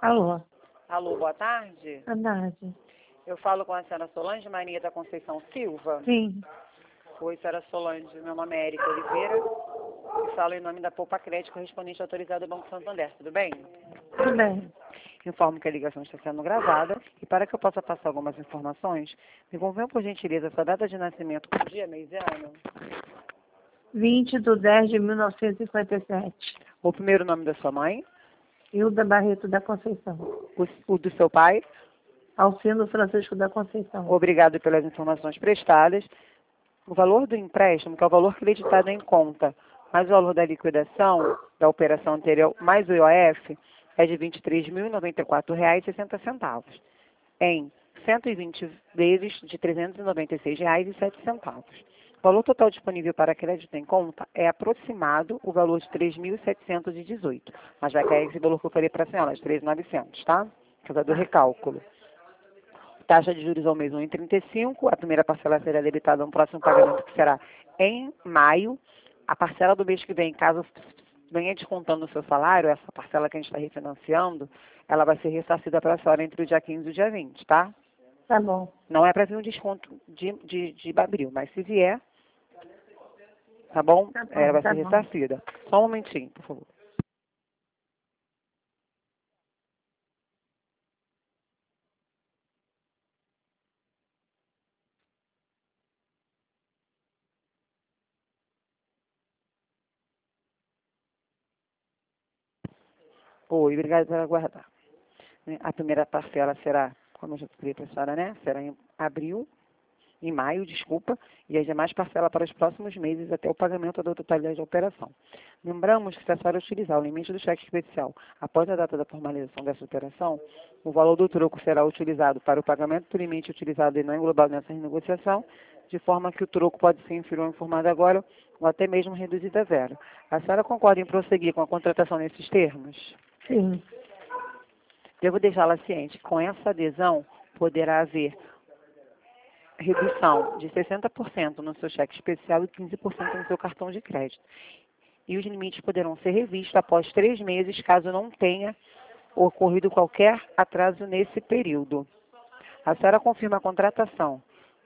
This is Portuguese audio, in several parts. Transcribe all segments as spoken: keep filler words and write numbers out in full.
Alô, Alô, boa tarde. boa tarde. Eu falo com a senhora Solange Maria da Conceição Silva. Sim, Oi, senhora Solange, meu nome é Érica Oliveira e falo em nome da Poupa Crédito, correspondente autorizado do Banco Santander, tudo bem? tudo bem. Informo que a ligação está sendo gravada e para que eu possa passar algumas informações, me convenham por gentileza sua data de nascimento com dia, mês e ano. vinte de dez de mil novecentos e cinquenta e sete. O primeiro nome da sua mãe, Hilda Barreto da Conceição. o, o do seu pai. Alcino Francisco da Conceição. Obrigado pelas informações prestadas. O valor do empréstimo, que é o valor creditado em conta, mais o valor da liquidação da operação anterior, mais o I O F, é de vinte e três mil e noventa e quatro reais e sessenta centavos, em cento e vinte vezes de trezentos e noventa e seis reais e sete centavos. O valor total disponível para crédito em conta é aproximado o valor de três mil setecentos e dezoito, mas vai cair esse valor que eu falei para a senhora, de três mil e novecentos, tá? Por causa do recálculo. Taxa de juros ao mês um vírgula trinta e cinco, a primeira parcela será debitada no próximo pagamento, que será em maio. A parcela do mês que vem, caso venha descontando o seu salário, essa parcela que a gente está refinanciando, ela vai ser ressarcida para a senhora entre o dia quinze e o dia vinte, tá? Tá bom. Não é para vir um desconto de, de, de abril, mas se vier, tá bom? Tá bom, Ela vai tá ser bom. ressarcida. Só um momentinho, por favor. Oi, obrigada por aguardar. A primeira parcela será, como eu já falei para a senhora, né? Será em abril, em maio, desculpa, e as demais parcelas para os próximos meses até o pagamento da totalidade da operação. Lembramos que se a senhora utilizar o limite do cheque especial após a data da formalização dessa operação, o valor do troco será utilizado para o pagamento do limite utilizado e não englobado nessa renegociação, de forma que o troco pode ser inferior ao informado agora ou até mesmo reduzido a zero. A senhora concorda em prosseguir com a contratação nesses termos? Sim, Devo deixá-la ciente que com essa adesão poderá haver redução de sessenta por cento no seu cheque especial e quinze por cento no seu cartão de crédito. E os limites poderão ser revistos após três meses, caso não tenha ocorrido qualquer atraso nesse período. A senhora confirma a contratação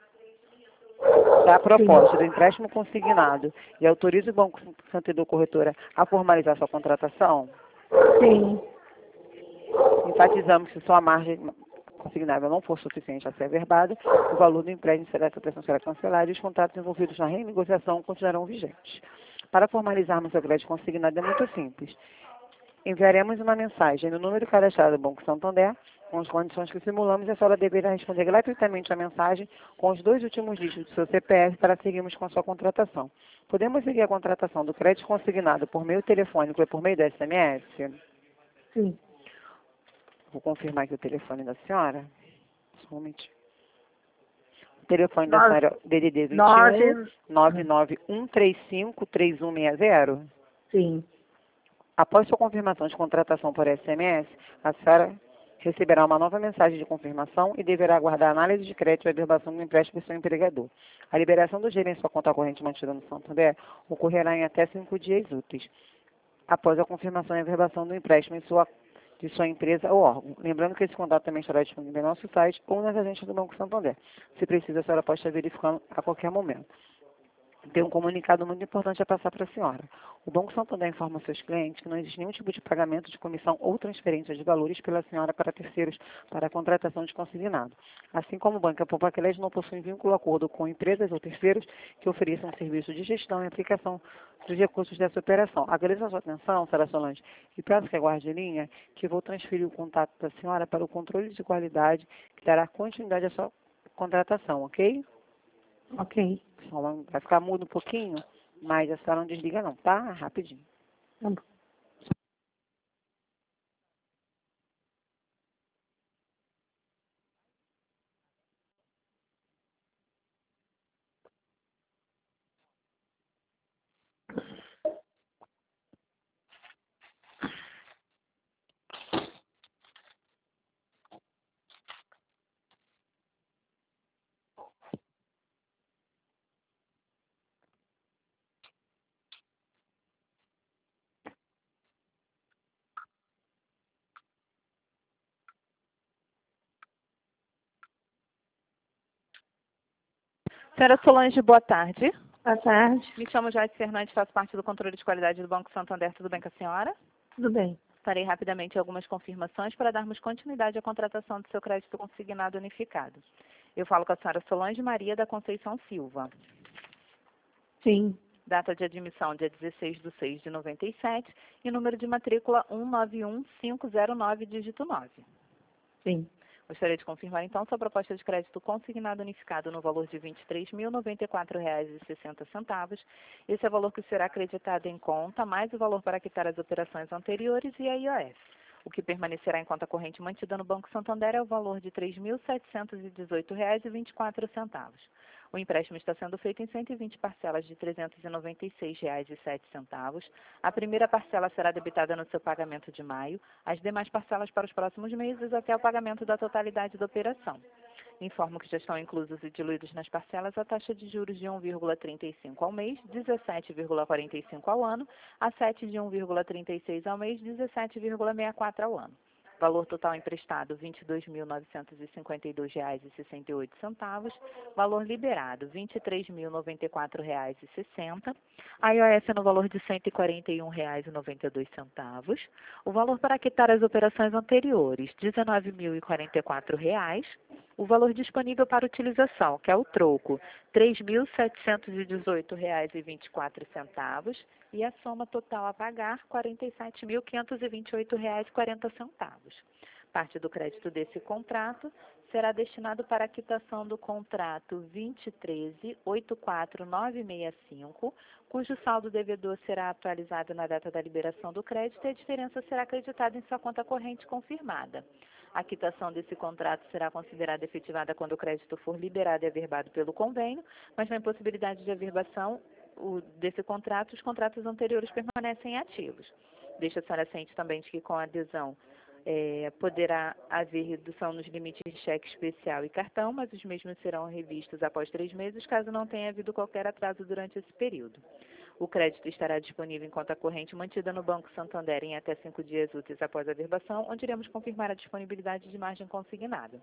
da proposta do empréstimo consignado e autoriza o Banco Santander Corretora a formalizar sua contratação? sim, Enfatizamos que sua margem consignável não for suficiente a ser averbada, o valor do empréstimo será, essa operação será cancelada e os contratos envolvidos na renegociação continuarão vigentes. Para formalizarmos o crédito consignado é muito simples. Enviaremos uma mensagem no número cadastrado do Banco Santander, com as condições que simulamos, e a senhora deverá responder gratuitamente a mensagem com os dois últimos dígitos do seu C P F para seguirmos com a sua contratação. Podemos seguir a contratação do crédito consignado por meio telefônico e por meio da S M S? sim. Vou confirmar aqui o telefone da senhora. Só um momentinho. O telefone da Nove, senhora é D D D vinte e nove, um, nove nove um três cinco, três um seis zero. sim. Após sua confirmação de contratação por S M S, a senhora receberá uma nova mensagem de confirmação e deverá aguardar a análise de crédito e a averbação do empréstimo do seu empregador. A liberação do dinheiro em sua conta corrente mantida no Santander ocorrerá em até cinco dias úteis, após a confirmação e averbação do empréstimo em sua, de sua empresa ou órgão. Lembrando que esse contato também estará disponível no nosso site ou nas agências do Banco Santander. Se precisa, a senhora pode estar verificando a qualquer momento. Tem um comunicado muito importante a passar para a senhora. O Banco Santander informa aos seus clientes que não existe nenhum tipo de pagamento de comissão ou transferência de valores pela senhora para terceiros para a contratação de consignado. Assim como o Banco a Poupa Crédito não possui vínculo ou acordo com empresas ou terceiros que ofereçam serviço de gestão e aplicação dos recursos dessa operação. Agradeço a sua atenção, senhora Solange, e peço que aguarde a linha, que vou transferir o contato da senhora para o controle de qualidade, que dará continuidade à sua contratação, ok? Ok. Só vai vai ficar mudo um pouquinho, mas a senhora não desliga não, tá? Rapidinho. Tá bom. Senhora Solange, boa tarde. Boa tarde. Me chamo Joyce Fernandes, faço parte do controle de qualidade do Banco Santander. Tudo bem com a senhora? Tudo bem. Farei rapidamente algumas confirmações para darmos continuidade à contratação do seu crédito consignado unificado. Eu falo com a senhora Solange Maria da Conceição Silva. Sim. Data de admissão, dia dezesseis de seis de noventa e sete, e número de matrícula um nove um cinco zero nove, dígito nove. Sim. Gostaria de confirmar, então, sua proposta de crédito consignado unificado no valor de vinte e três mil, noventa e quatro reais e sessenta centavos. Esse é o valor que será acreditado em conta, mais o valor para quitar as operações anteriores e a I O F. O que permanecerá em conta corrente mantida no Banco Santander é o valor de três mil setecentos e dezoito reais e vinte e quatro centavos. O empréstimo está sendo feito em cento e vinte parcelas de trezentos e noventa e seis reais e sete centavos. A primeira parcela será debitada no seu pagamento de maio, as demais parcelas para os próximos meses até o pagamento da totalidade da operação. Informo que já estão inclusos e diluídos nas parcelas a taxa de juros de um vírgula trinta e cinco ao mês, dezessete vírgula quarenta e cinco ao ano, a sete de um vírgula trinta e seis ao mês, dezessete vírgula sessenta e quatro ao ano. Valor total emprestado, vinte e dois mil novecentos e cinquenta e dois reais e sessenta e oito centavos. Valor liberado, vinte e três mil noventa e quatro reais e sessenta centavos. A I O F no valor de cento e quarenta e um reais e noventa e dois centavos. O valor para quitar as operações anteriores, dezenove mil e quarenta e quatro reais. O valor disponível para utilização, que é o troco, três mil setecentos e dezoito reais e vinte e quatro centavos. E a soma total a pagar, quarenta e sete mil quinhentos e vinte e oito reais e quarenta centavos. Parte do crédito desse contrato será destinado para a quitação do contrato vinte e treze oito quatro nove seis cinco, cujo saldo devedor será atualizado na data da liberação do crédito e a diferença será acreditada em sua conta corrente confirmada. A quitação desse contrato será considerada efetivada quando o crédito for liberado e averbado pelo convênio, mas na impossibilidade de averbação o, desse contrato, os contratos anteriores permanecem ativos. Deixa a senhora ciente também de que com a adesão é, poderá haver redução nos limites de cheque especial e cartão, mas os mesmos serão revistos após três meses, caso não tenha havido qualquer atraso durante esse período. O crédito estará disponível em conta corrente mantida no Banco Santander em até cinco dias úteis após a averbação, onde iremos confirmar a disponibilidade de margem consignada.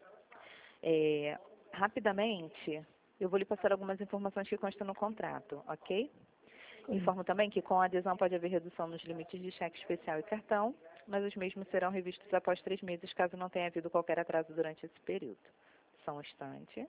É, rapidamente, eu vou lhe passar algumas informações que constam no contrato, ok? Informo também que com a adesão pode haver redução nos limites de cheque especial e cartão, mas os mesmos serão revistos após três meses, caso não tenha havido qualquer atraso durante esse período. Só um instante.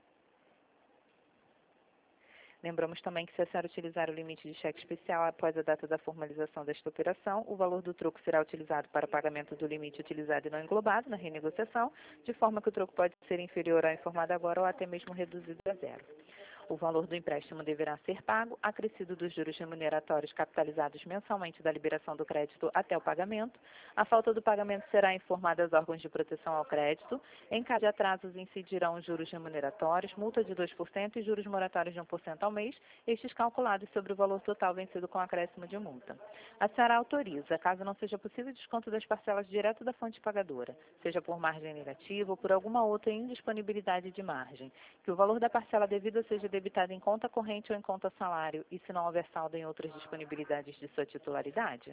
Lembramos também que se a senhora utilizar o limite de cheque especial após a data da formalização desta operação, o valor do troco será utilizado para pagamento do limite utilizado e não englobado na renegociação, de forma que o troco pode ser inferior ao informado agora ou até mesmo reduzido a zero. O valor do empréstimo deverá ser pago, acrescido dos juros remuneratórios capitalizados mensalmente da liberação do crédito até o pagamento. A falta do pagamento será informada aos órgãos de proteção ao crédito. Em caso de atrasos, incidirão juros remuneratórios, multa de dois por cento e juros moratórios de um por cento ao mês, estes calculados sobre o valor total vencido com acréscimo de multa. A senhora autoriza, caso não seja possível, desconto das parcelas direto da fonte pagadora, seja por margem negativa ou por alguma outra indisponibilidade de margem, que o valor da parcela devida seja debitado em conta corrente ou em conta salário, e se não houver saldo em outras disponibilidades de sua titularidade?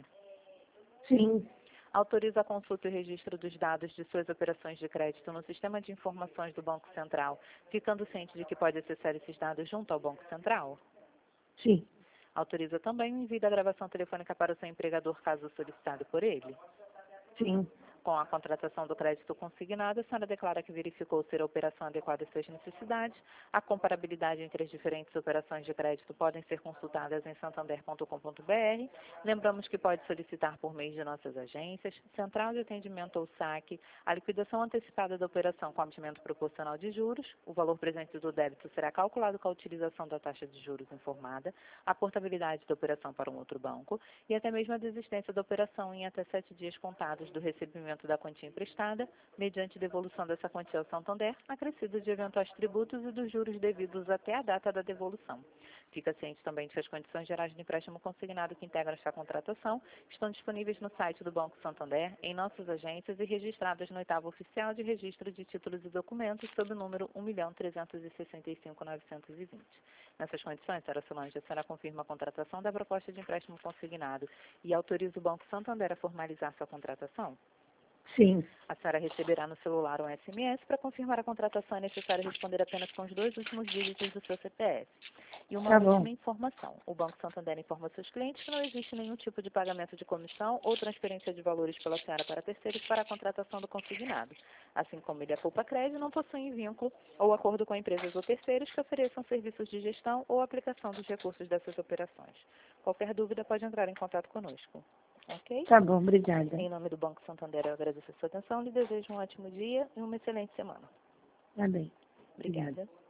Sim. Autoriza a consulta e registro dos dados de suas operações de crédito no sistema de informações do Banco Central, ficando ciente de que pode acessar esses dados junto ao Banco Central? Sim. Autoriza também o envio da gravação telefônica para o seu empregador, caso solicitado por ele? Sim. Com a contratação do crédito consignado, a senhora declara que verificou ser a operação adequada às suas necessidades. A comparabilidade entre as diferentes operações de crédito podem ser consultadas em santander ponto com ponto br. Lembramos que pode solicitar por meio de nossas agências, Central de Atendimento ou saque, a liquidação antecipada da operação com abatimento proporcional de juros. O valor presente do débito será calculado com a utilização da taxa de juros informada, a portabilidade da operação para um outro banco e até mesmo a desistência da operação em até sete dias contados do recebimento da quantia emprestada, mediante devolução dessa quantia ao Santander, acrescido de eventuais tributos e dos juros devidos até a data da devolução. Fica ciente também de que as condições gerais do empréstimo consignado que integram esta contratação estão disponíveis no site do Banco Santander, em nossas agências e registradas no oitavo oficial de registro de títulos e documentos sob o número um milhão trezentos e sessenta e cinco mil novecentos e vinte. Nessas condições, senhora Solange, a senhora confirma a contratação da proposta de empréstimo consignado e autoriza o Banco Santander a formalizar sua contratação? Sim. A senhora receberá no celular um S M S. Para confirmar a contratação é necessário responder apenas com os dois últimos dígitos do seu C P F. E uma Tá bom. última informação. O Banco Santander informa seus clientes que não existe nenhum tipo de pagamento de comissão ou transferência de valores pela senhora para terceiros para a contratação do consignado. Assim como ele é poupa crédito, não possui vínculo ou acordo com empresas ou terceiros que ofereçam serviços de gestão ou aplicação dos recursos dessas operações. Qualquer dúvida pode entrar em contato conosco. Ok? Tá bom, obrigada. Em nome do Banco Santander, eu agradeço a sua atenção, lhe desejo um ótimo dia e uma excelente semana. Tá bem. Obrigada.